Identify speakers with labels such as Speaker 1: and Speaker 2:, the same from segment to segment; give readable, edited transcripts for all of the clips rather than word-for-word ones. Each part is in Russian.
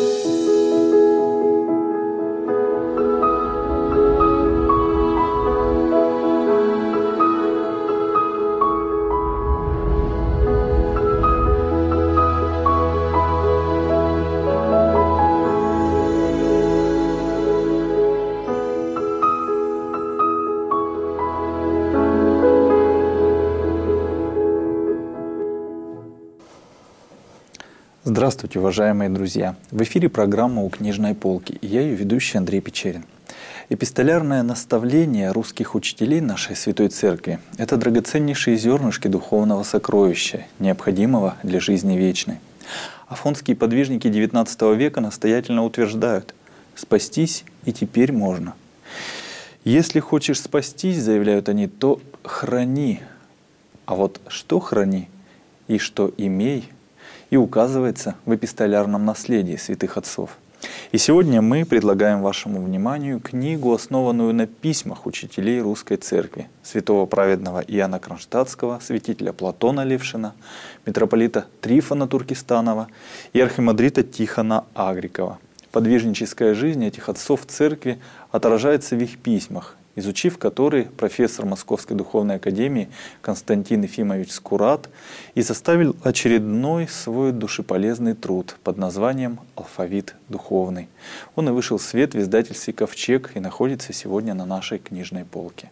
Speaker 1: Здравствуйте, уважаемые друзья! В эфире программа «У книжной полки» и я ее ведущий Андрей Печерин. Эпистолярное наставление русских учителей нашей Святой Церкви – это драгоценнейшие зернышки духовного сокровища, необходимого для жизни вечной. Афонские подвижники XIX века настоятельно утверждают: «Спастись и теперь можно». Если хочешь спастись, заявляют они, то храни. А вот что храни и что имей – и указывается в эпистолярном наследии святых отцов. И сегодня мы предлагаем вашему вниманию книгу, основанную на письмах учителей Русской Церкви, святого праведного Иоанна Кронштадтского, святителя Платона Левшина, митрополита Трифона Туркестанова и архимандрита Тихона Агрикова. Подвижническая жизнь этих отцов Церкви отражается в их письмах, изучив которые профессор Московской Духовной Академии Константин Ефимович Скурат и составил очередной свой душеполезный труд под названием «Алфавит духовный». Он и вышел в свет в издательстве «Ковчег» и находится сегодня на нашей книжной полке.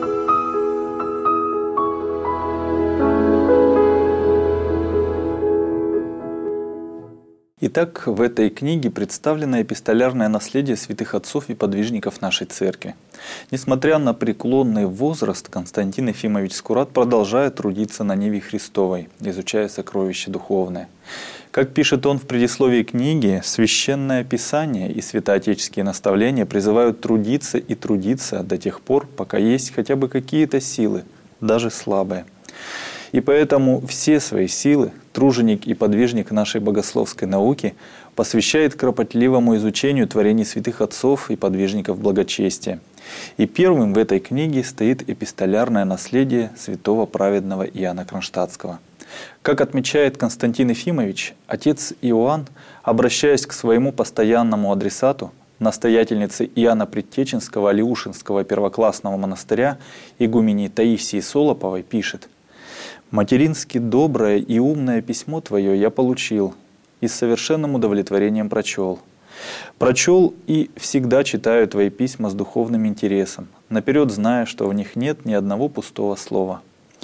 Speaker 1: Итак, в этой книге представлено эпистолярное наследие святых отцов и подвижников нашей Церкви. Несмотря на преклонный возраст, Константин Ефимович Скурат продолжает трудиться на ниве Христовой, изучая сокровища духовные. Как пишет он в предисловии книги, Священное Писание и святоотеческие наставления призывают трудиться и трудиться до тех пор, пока есть хотя бы какие-то силы, даже слабые. И поэтому все свои силы труженик и подвижник нашей богословской науки посвящает кропотливому изучению творений святых отцов и подвижников благочестия. И первым в этой книге стоит эпистолярное наследие святого праведного Иоанна Кронштадтского. Как отмечает Константин Ефимович, отец Иоанн, обращаясь к своему постоянному адресату, настоятельнице Иоанна Предтеченского Алеушинского первоклассного монастыря игумене Таисии Солоповой, пишет: «Матерински доброе и умное письмо твое я получил и с совершенным удовлетворением прочел. Прочел и всегда читаю твои письма с духовным интересом, наперед зная, что в них нет ни одного пустого слова».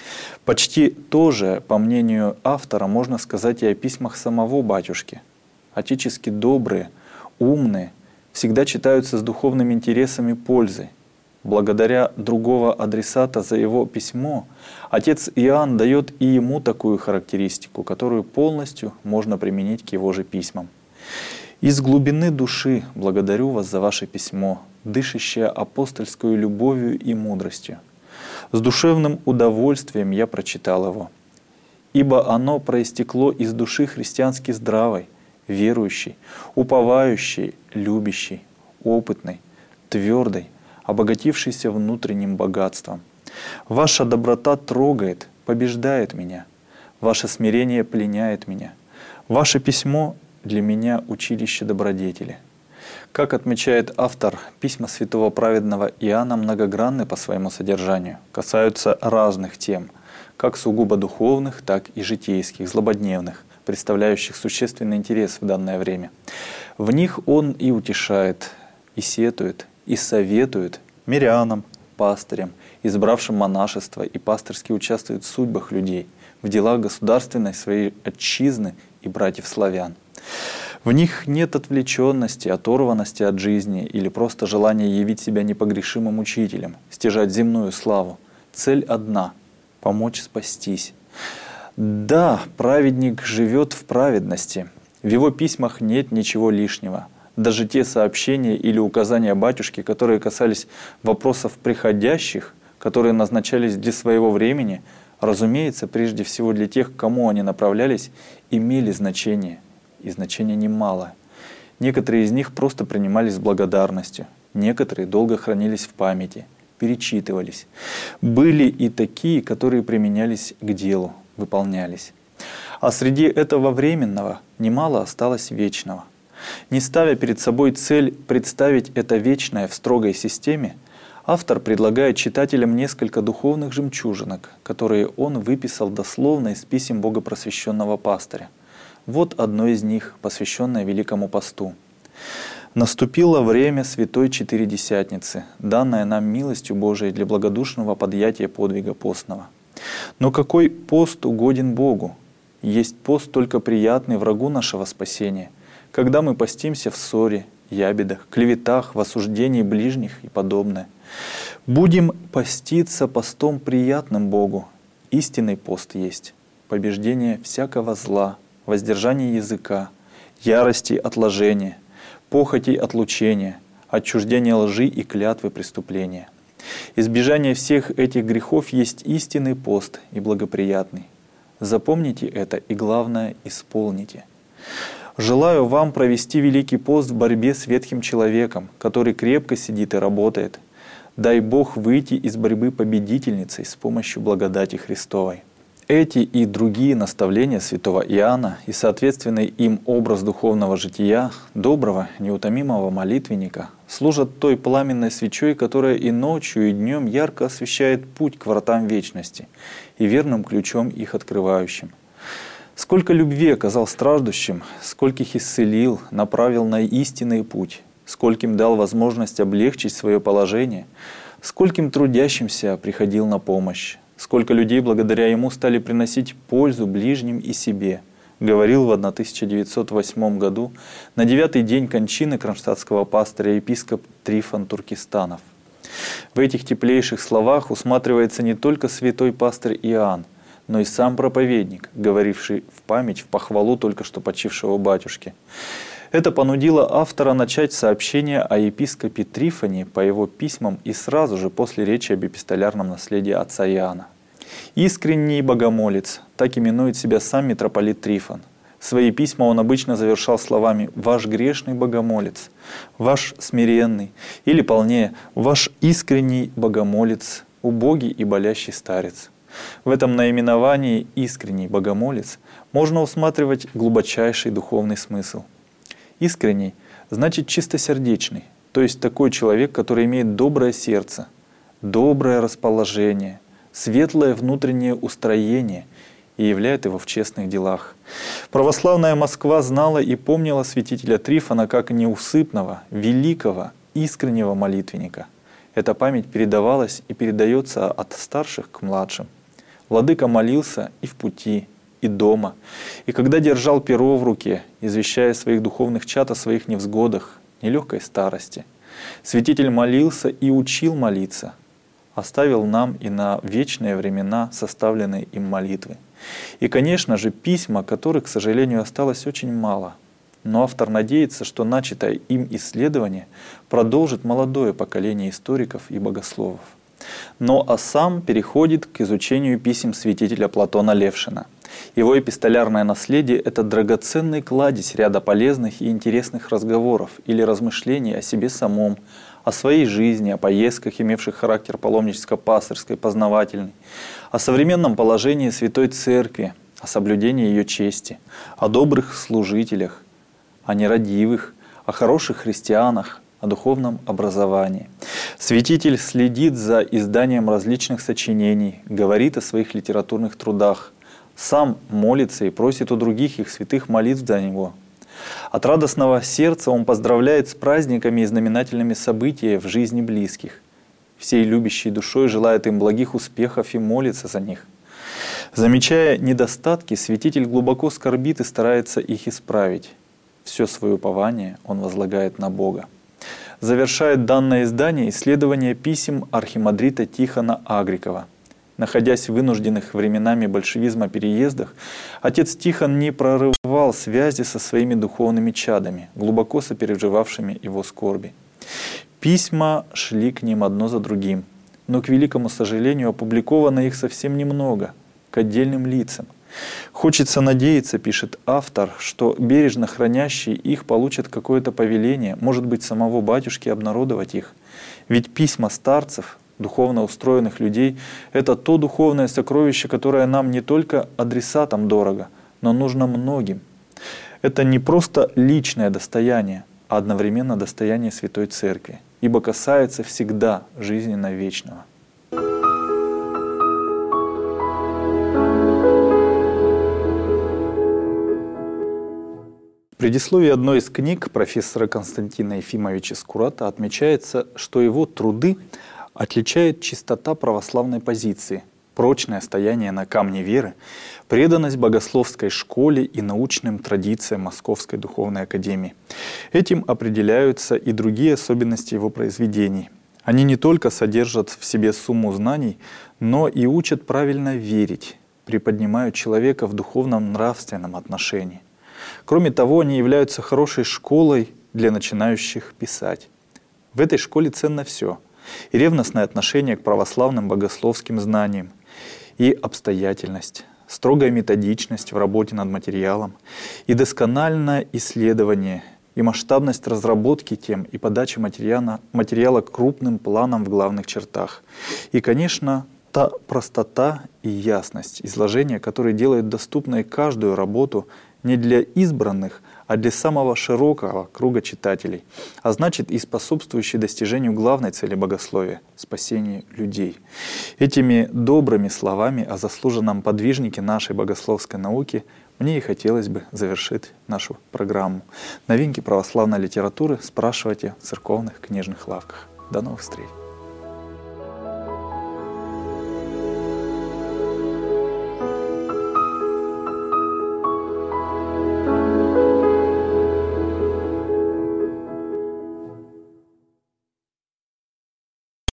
Speaker 1: Почти то же, по мнению автора, можно сказать и о письмах самого батюшки. Отечески добрые, умные, всегда читаются с духовным интересом и пользой. Благодаря другого адресата за его письмо, отец Иоанн дает и ему такую характеристику, которую полностью можно применить к его же письмам. «Из глубины души благодарю вас за ваше письмо, дышащее апостольскую любовью и мудростью. С душевным удовольствием я прочитал его, ибо оно проистекло из души христиански здравой, верующей, уповающей, любящей, опытной, твердой, обогатившийся внутренним богатством. Ваша доброта трогает, побеждает меня. Ваше смирение пленяет меня. Ваше письмо для меня училище добродетели». Как отмечает автор, письма святого праведного Иоанна многогранны по своему содержанию, касаются разных тем, как сугубо духовных, так и житейских, злободневных, представляющих существенный интерес в данное время. В них он и утешает, и сетует, и советует мирянам, пастырям, избравшим монашество, и пастырски участвует в судьбах людей, в делах государственной своей отчизны и братьев-славян. В них нет отвлеченности, оторванности от жизни или просто желания явить себя непогрешимым учителем, стяжать земную славу. Цель одна – помочь спастись. Да, праведник живет в праведности. В его письмах нет ничего лишнего. Даже те сообщения или указания батюшки, которые касались вопросов приходящих, которые назначались для своего времени, разумеется, прежде всего для тех, к кому они направлялись, имели значение, и значение немало. Некоторые из них просто принимались с благодарностью, некоторые долго хранились в памяти, перечитывались. Были и такие, которые применялись к делу, выполнялись. А среди этого временного немало осталось вечного. Не ставя перед собой цель представить это вечное в строгой системе, автор предлагает читателям несколько духовных жемчужинок, которые он выписал дословно из писем богопросвещенного пастыря. Вот одно из них, посвященное Великому посту. «Наступило время Святой Четыредесятницы, данное нам милостью Божией для благодушного подъятия подвига постного. Но какой пост угоден Богу? Есть пост только приятный врагу нашего спасения, когда мы постимся в ссоре, ябедах, клеветах, в осуждении ближних и подобное. Будем поститься постом приятным Богу. Истинный пост есть побеждение всякого зла, воздержание языка, ярости отложения, похотей отлучения, отчуждение лжи и клятвы преступления. Избежание всех этих грехов есть истинный пост и благоприятный. Запомните это и, главное, исполните. Желаю вам провести Великий пост в борьбе с ветхим человеком, который крепко сидит и работает. Дай Бог выйти из борьбы победительницей с помощью благодати Христовой». Эти и другие наставления святого Иоанна и соответственный им образ духовного жития доброго, неутомимого молитвенника служат той пламенной свечой, которая и ночью, и днем ярко освещает путь к вратам вечности и верным ключом их открывающим. Сколько любви оказал страждущим, скольких исцелил, направил на истинный путь, скольким дал возможность облегчить свое положение, скольким трудящимся приходил на помощь. Сколько людей благодаря ему стали приносить пользу ближним и себе, говорил в 1908 году на 9-й день кончины кронштадтского пастыря епископ Трифон Туркестанов. В этих теплейших словах усматривается не только святой пастырь Иоанн, но и сам проповедник, говоривший в память, в похвалу только что почившего батюшки. Это понудило автора начать сообщение о епископе Трифоне по его письмам и сразу же после речи об эпистолярном наследии отца Иоанна. «Искренний богомолец», так именует себя сам митрополит Трифон. Свои письма он обычно завершал словами «Ваш грешный богомолец», «Ваш смиренный» или полнее «Ваш искренний богомолец, убогий и болящий старец». В этом наименовании «искренний богомолец» можно усматривать глубочайший духовный смысл. Искренний значит чистосердечный, то есть такой человек, который имеет доброе сердце, доброе расположение, светлое внутреннее устроение и являет его в честных делах. Православная Москва знала и помнила святителя Трифона как неусыпного, великого, искреннего молитвенника. Эта память передавалась и передается от старших к младшим. Владыка молился и в пути, и дома, и когда держал перо в руке, извещая своих духовных чад о своих невзгодах, нелегкой старости. Святитель молился и учил молиться, оставил нам и на вечные времена составленные им молитвы. И, конечно же, письма, которых, к сожалению, осталось очень мало. Но автор надеется, что начатое им исследование продолжит молодое поколение историков и богословов. А сам переходит к изучению писем святителя Платона Левшина. Его эпистолярное наследие – это драгоценный кладезь ряда полезных и интересных разговоров или размышлений о себе самом, о своей жизни, о поездках, имевших характер паломническо-пастырской, познавательной, о современном положении Святой Церкви, о соблюдении ее чести, о добрых служителях, о нерадивых, о хороших христианах, о духовном образовании. Святитель следит за изданием различных сочинений, говорит о своих литературных трудах, сам молится и просит у других их святых молитв за него. От радостного сердца он поздравляет с праздниками и знаменательными событиями в жизни близких. Всей любящей душой желает им благих успехов и молится за них. Замечая недостатки, святитель глубоко скорбит и старается их исправить. Все свое упование он возлагает на Бога. Завершает данное издание исследование писем архимандрита Тихона Агрикова. Находясь в вынужденных временами большевизма переездах, отец Тихон не прорывал связи со своими духовными чадами, глубоко сопереживавшими его скорби. Письма шли к ним одно за другим, но, к великому сожалению, опубликовано их совсем немного, к отдельным лицам. Хочется надеяться, пишет автор, что бережно хранящие их получат какое-то повеление, может быть, самого батюшки обнародовать их. Ведь письма старцев, духовно устроенных людей, это то духовное сокровище, которое нам не только адресатам дорого, но нужно многим. Это не просто личное достояние, а одновременно достояние Святой Церкви, ибо касается всегда жизненно вечного. В предисловии одной из книг профессора Константина Ефимовича Скурата отмечается, что его труды отличает чистота православной позиции, прочное стояние на камне веры, преданность богословской школе и научным традициям Московской духовной академии. Этим определяются и другие особенности его произведений. Они не только содержат в себе сумму знаний, но и учат правильно верить, приподнимают человека в духовном нравственном отношении. Кроме того, они являются хорошей школой для начинающих писать. В этой школе ценно все: и ревностное отношение к православным богословским знаниям, и обстоятельность, строгая методичность в работе над материалом, и доскональное исследование, и масштабность разработки тем и подачи материала крупным планом в главных чертах. И, конечно, та простота и ясность изложения, которые делают доступной каждую работу не для избранных, а для самого широкого круга читателей, а значит и способствующий достижению главной цели богословия — спасению людей. Этими добрыми словами о заслуженном подвижнике нашей богословской науки мне и хотелось бы завершить нашу программу. Новинки православной литературы спрашивайте в церковных книжных лавках. До новых встреч!